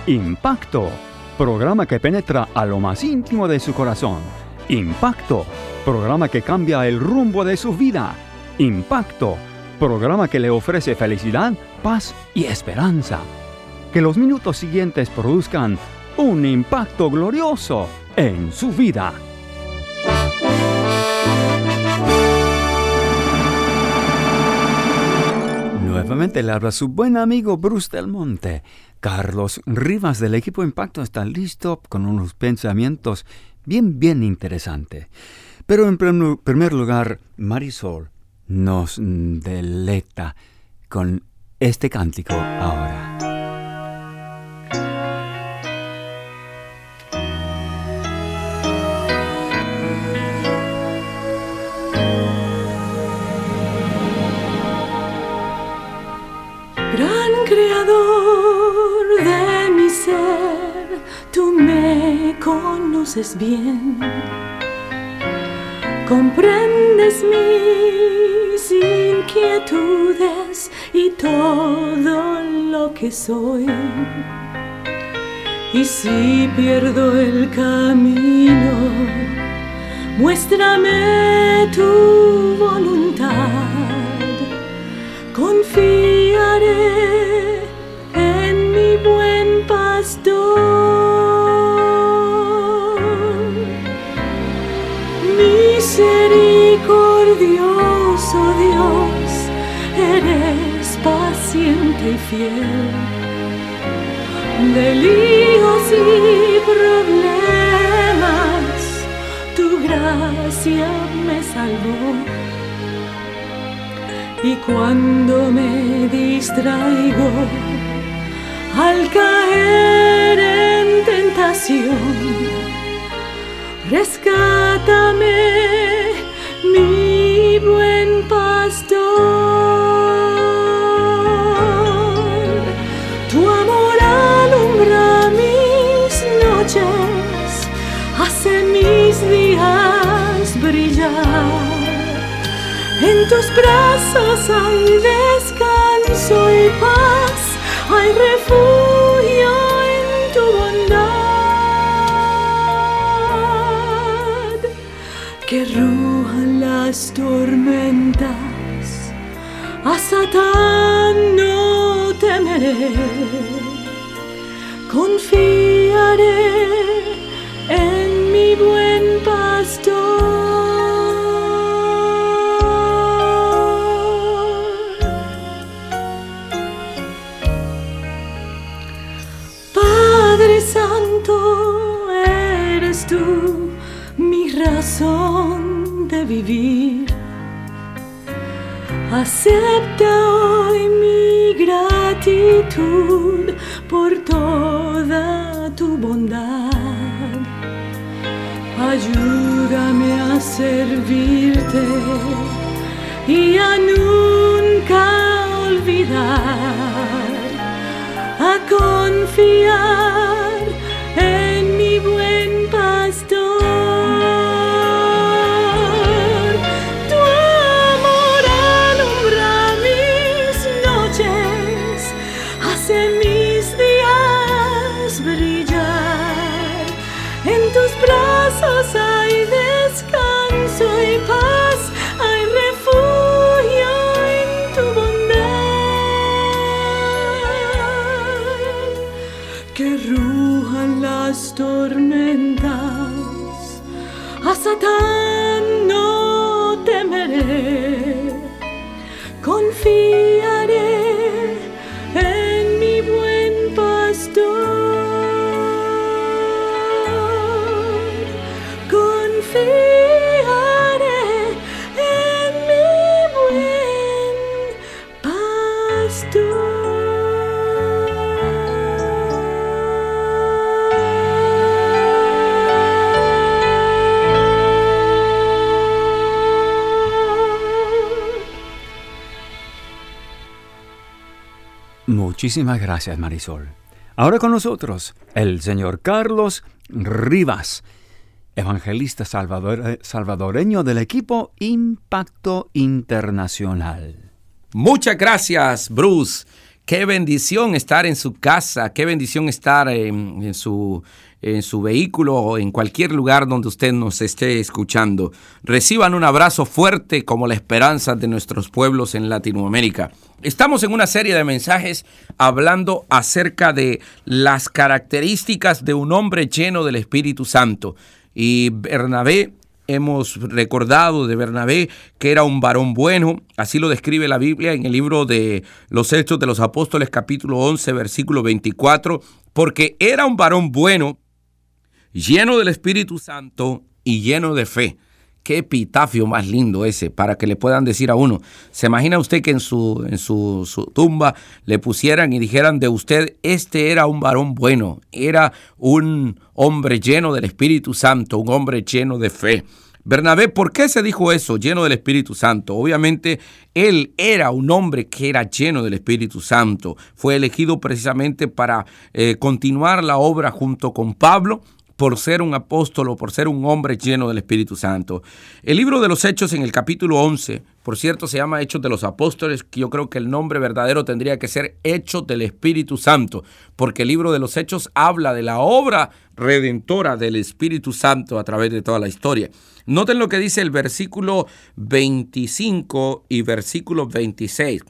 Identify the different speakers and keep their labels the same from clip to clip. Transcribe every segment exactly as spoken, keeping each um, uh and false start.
Speaker 1: Impacto, programa que penetra a lo más íntimo de su corazón. Impacto, programa que cambia el rumbo de su vida. Impacto, programa que le ofrece felicidad, paz y esperanza. Que los minutos siguientes produzcan un impacto glorioso en su vida. Nuevamente le habla su buen amigo Bruce Del Monte. Carlos Rivas del equipo Impacto está listo con unos pensamientos bien, bien interesantes. Pero en primer lugar, Marisol nos deleita con este cántico ahora.
Speaker 2: Creador de mi ser, tú me conoces bien, comprendes mis inquietudes y todo lo que soy. Y si pierdo el camino, muéstrame tu voluntad. Confiaré en mi buen pastor, misericordioso Dios, eres paciente y fiel. De líos y problemas, tu gracia me salvó. Y cuando me distraigo, al caer en tentación, rescátame, mi buen pastor. Tu amor alumbra mis noches, hace mis días brillar. En tus brazos hay descanso y paz, hay refugio en tu bondad. Que rujan las tormentas, a Satán no temeré, confiaré en mi buen pastor. Tú, mi razón de vivir, acepta hoy mi gratitud por toda tu bondad. Ayúdame a servirte y a nunca olvidar, a confiar en mi buen pastor. Tu amor alumbra mis noches, hace mis días brillar. En tus brazos hay descanso y paz, hay refugio en tu bondad. Que rujan las tormentas, a Satán no temeré, confiaré en mi buen pastor. Confiaré en mi buen pastor.
Speaker 1: Muchísimas gracias, Marisol. Ahora con nosotros, el señor Carlos Rivas, evangelista salvador, salvadoreño del equipo Impacto Internacional.
Speaker 3: Muchas gracias, Bruce. Qué bendición estar en su casa, qué bendición estar en, en su... en su vehículo o en cualquier lugar donde usted nos esté escuchando. Reciban un abrazo fuerte como la esperanza de nuestros pueblos en Latinoamérica. Estamos en una serie de mensajes hablando acerca de las características de un hombre lleno del Espíritu Santo. Y Bernabé, hemos recordado de Bernabé que era un varón bueno, así lo describe la Biblia en el libro de los Hechos de los Apóstoles, capítulo once, versículo veinticuatro, porque era un varón bueno, lleno del Espíritu Santo y lleno de fe. Qué epitafio más lindo ese, para que le puedan decir a uno. ¿Se imagina usted que en su, en su, su tumba le pusieran y dijeran de usted, este era un varón bueno, era un hombre lleno del Espíritu Santo, un hombre lleno de fe? Bernabé, ¿por qué se dijo eso, lleno del Espíritu Santo? Obviamente, él era un hombre que era lleno del Espíritu Santo. Fue elegido precisamente para eh, continuar la obra junto con Pablo, por ser un apóstol o por ser un hombre lleno del Espíritu Santo. El libro de los Hechos en el capítulo once, por cierto, se llama Hechos de los Apóstoles, que yo creo que el nombre verdadero tendría que ser Hechos del Espíritu Santo, porque el libro de los Hechos habla de la obra redentora del Espíritu Santo a través de toda la historia. Noten lo que dice el versículo veinticinco y versículo veintiséis.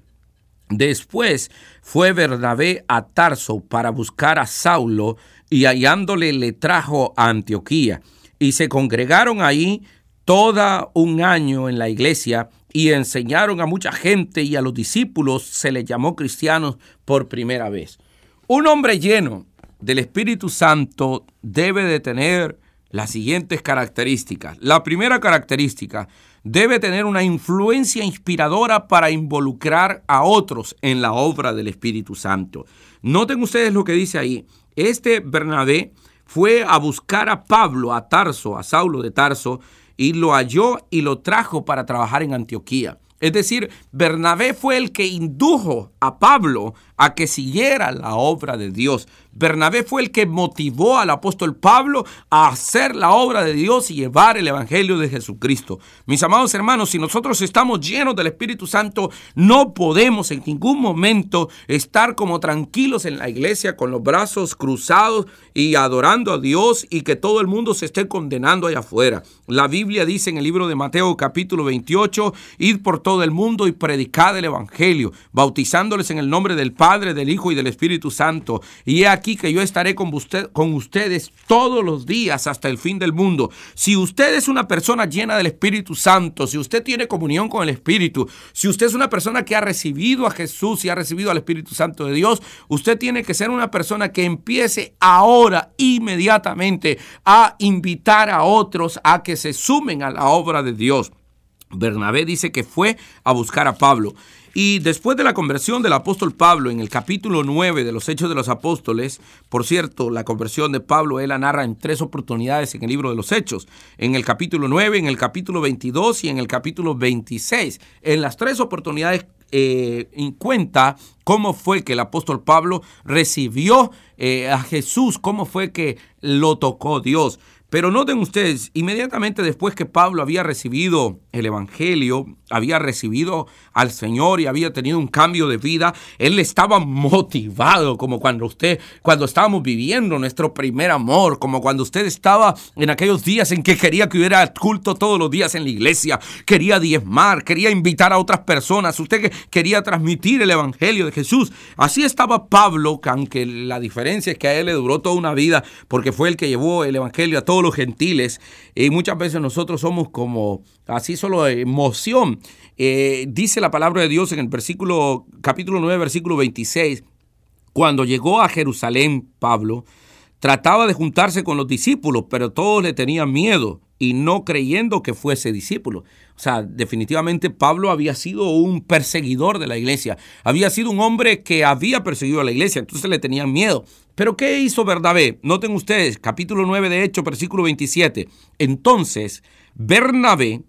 Speaker 3: Después fue Bernabé a Tarso para buscar a Saulo, y hallándole le trajo a Antioquía. Y se congregaron ahí todo un año en la iglesia y enseñaron a mucha gente, y a los discípulos se les llamó cristianos por primera vez. Un hombre lleno del Espíritu Santo debe de tener las siguientes características. La primera característica, debe tener una influencia inspiradora para involucrar a otros en la obra del Espíritu Santo. Noten ustedes lo que dice ahí. Este Bernabé fue a buscar a Pablo, a Tarso, a Saulo de Tarso, y lo halló y lo trajo para trabajar en Antioquía. Es decir, Bernabé fue el que indujo a Pablo a que siguiera la obra de Dios. Bernabé fue el que motivó al apóstol Pablo a hacer la obra de Dios y llevar el evangelio de Jesucristo. Mis amados hermanos, si nosotros estamos llenos del Espíritu Santo, no podemos en ningún momento estar como tranquilos en la iglesia con los brazos cruzados y adorando a Dios y que todo el mundo se esté condenando allá afuera. La Biblia dice en el libro de Mateo capítulo veintiocho, id por todo el mundo y predicad el evangelio, bautizándoles en el nombre del Padre, del Hijo y del Espíritu Santo. Y he aquí que yo estaré con, usted, con ustedes todos los días hasta el fin del mundo. Si usted es una persona llena del Espíritu Santo, si usted tiene comunión con el Espíritu, si usted es una persona que ha recibido a Jesús y ha recibido al Espíritu Santo de Dios, usted tiene que ser una persona que empiece ahora, inmediatamente, a invitar a otros a que se sumen a la obra de Dios. Bernabé dice que fue a buscar a Pablo. Y después de la conversión del apóstol Pablo en el capítulo nueve de los Hechos de los Apóstoles, por cierto, la conversión de Pablo él la narra en tres oportunidades en el libro de los Hechos, en el capítulo nueve, en el capítulo veintidós y en el capítulo veintiséis. En las tres oportunidades eh, en cuenta cómo fue que el apóstol Pablo recibió eh, a Jesús, cómo fue que lo tocó Dios. Pero noten ustedes, inmediatamente después que Pablo había recibido el evangelio, había recibido al Señor y había tenido un cambio de vida, él estaba motivado, como cuando usted, cuando estábamos viviendo nuestro primer amor, como cuando usted estaba en aquellos días en que quería que hubiera culto todos los días en la iglesia, quería diezmar, quería invitar a otras personas, usted quería transmitir el evangelio de Jesús. Así estaba Pablo, aunque la diferencia es que a él le duró toda una vida, porque fue el que llevó el evangelio a todos los gentiles, y muchas veces nosotros somos como así solo emoción. Eh, dice la palabra de Dios en el versículo, capítulo nueve, versículo veintiséis, cuando llegó a Jerusalén, Pablo trataba de juntarse con los discípulos, pero todos le tenían miedo y no creyendo que fuese discípulo. O sea, definitivamente Pablo había sido un perseguidor de la iglesia. Había sido un hombre que había perseguido a la iglesia, entonces le tenían miedo. ¿Pero qué hizo Bernabé? Noten ustedes, capítulo nueve de Hechos, versículo veintisiete. Entonces, Bernabé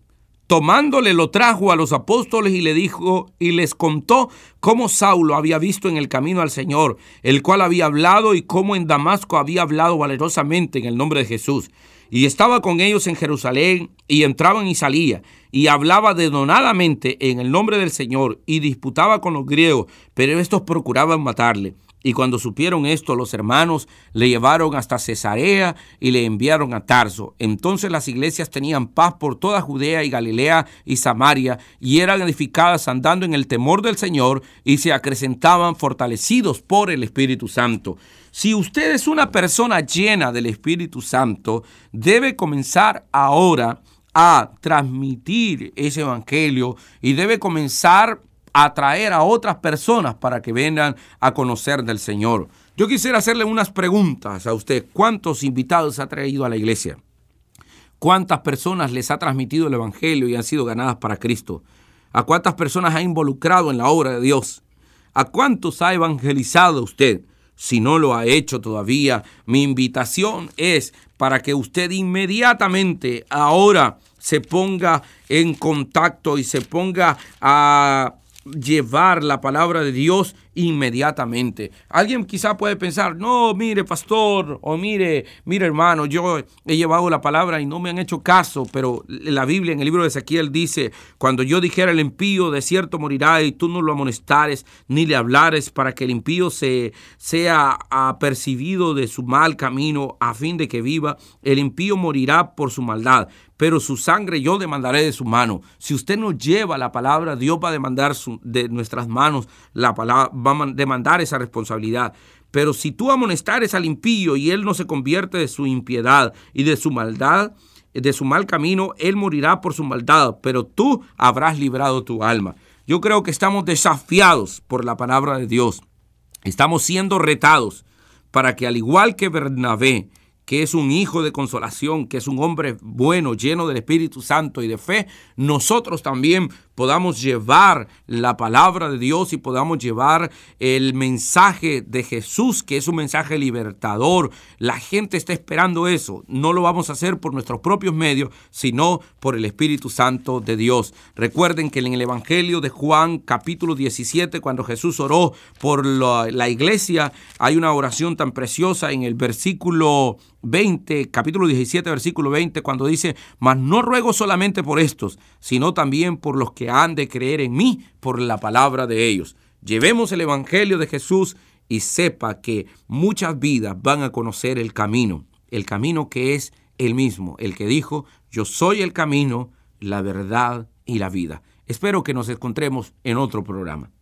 Speaker 3: Tomándole lo trajo a los apóstoles y le dijo y les contó cómo Saulo había visto en el camino al Señor, el cual había hablado, y cómo en Damasco había hablado valerosamente en el nombre de Jesús. Y estaba con ellos en Jerusalén, y entraban y salía, y hablaba denodadamente en el nombre del Señor, y disputaba con los griegos, pero estos procuraban matarle. Y cuando supieron esto, los hermanos le llevaron hasta Cesarea y le enviaron a Tarso. Entonces las iglesias tenían paz por toda Judea y Galilea y Samaria, y eran edificadas andando en el temor del Señor, y se acrecentaban fortalecidos por el Espíritu Santo. Si usted es una persona llena del Espíritu Santo, debe comenzar ahora a transmitir ese evangelio y debe comenzar a atraer a otras personas para que vengan a conocer del Señor. Yo quisiera hacerle unas preguntas a usted. ¿Cuántos invitados ha traído a la iglesia? ¿Cuántas personas les ha transmitido el evangelio y han sido ganadas para Cristo? ¿A cuántas personas ha involucrado en la obra de Dios? ¿A cuántos ha evangelizado usted? Si no lo ha hecho todavía, mi invitación es para que usted inmediatamente ahora se ponga en contacto y se ponga a llevar la palabra de Dios inmediatamente. Alguien quizá puede pensar, no, mire pastor, o mire, mire hermano, yo he llevado la palabra y no me han hecho caso, pero la Biblia en el libro de Ezequiel dice, cuando yo dijera el impío, de cierto morirá, y tú no lo amonestares, ni le hablares, para que el impío se, sea apercibido de su mal camino, a fin de que viva, el impío morirá por su maldad, pero su sangre yo demandaré de su mano. Si usted no lleva la palabra, Dios va a demandar su, de nuestras manos la palabra, va a demandar esa responsabilidad. Pero si tú amonestares al impío y él no se convierte de su impiedad y de su maldad, de su mal camino, él morirá por su maldad, pero tú habrás librado tu alma. Yo creo que estamos desafiados por la palabra de Dios. Estamos siendo retados para que, al igual que Bernabé, que es un hijo de consolación, que es un hombre bueno, lleno del Espíritu Santo y de fe, nosotros también podamos llevar la palabra de Dios y podamos llevar el mensaje de Jesús, que es un mensaje libertador. La gente está esperando eso. No lo vamos a hacer por nuestros propios medios, sino por el Espíritu Santo de Dios. Recuerden que en el Evangelio de Juan, capítulo diecisiete, cuando Jesús oró por la, la iglesia, hay una oración tan preciosa en el versículo veinte, capítulo diecisiete, versículo veinte, cuando dice, mas no ruego solamente por estos, sino también por los que han de creer en mí por la palabra de ellos. Llevemos el evangelio de Jesús y sepa que muchas vidas van a conocer el camino, el camino que es el mismo, el que dijo, yo soy el camino, la verdad y la vida. Espero que nos encontremos en otro programa.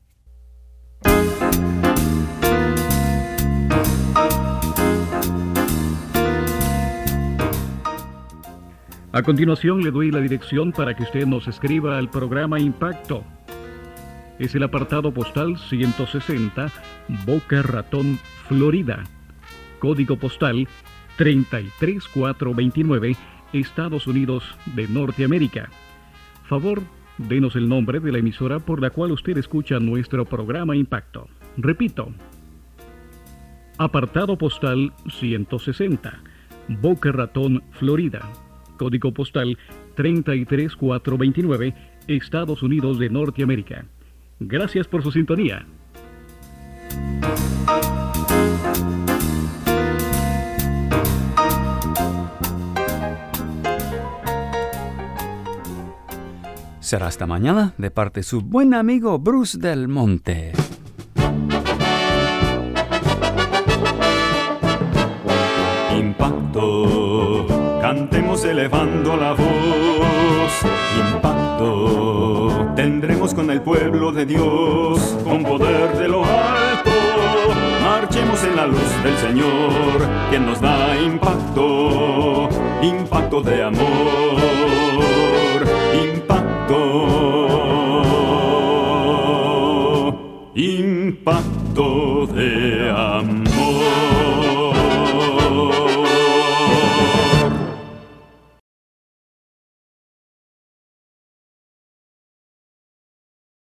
Speaker 4: A continuación le doy la dirección para que usted nos escriba al programa Impacto. Es el apartado postal ciento sesenta, Boca Ratón, Florida. Código postal treinta y tres mil cuatrocientos veintinueve, Estados Unidos de Norteamérica. Favor, denos el nombre de la emisora por la cual usted escucha nuestro programa Impacto. Repito, apartado postal ciento sesenta, Boca Ratón, Florida. Código postal treinta y tres mil cuatrocientos veintinueve, Estados Unidos de Norteamérica. Gracias por su sintonía.
Speaker 1: Será hasta mañana de parte de su buen amigo Bruce Del Monte.
Speaker 5: Impacto, cantemos elevando la voz. Impacto, tendremos con el pueblo de Dios, con poder de lo alto. Marchemos en la luz del Señor, quien nos da impacto, impacto de amor, impacto, impacto de amor.